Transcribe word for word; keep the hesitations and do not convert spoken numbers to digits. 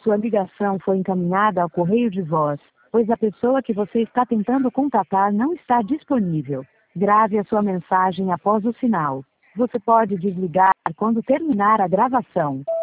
Sua ligação foi encaminhada ao correio de voz, pois a pessoa que você está tentando contatar não está disponível. Grave a sua mensagem após o sinal. Você pode desligar quando terminar a gravação.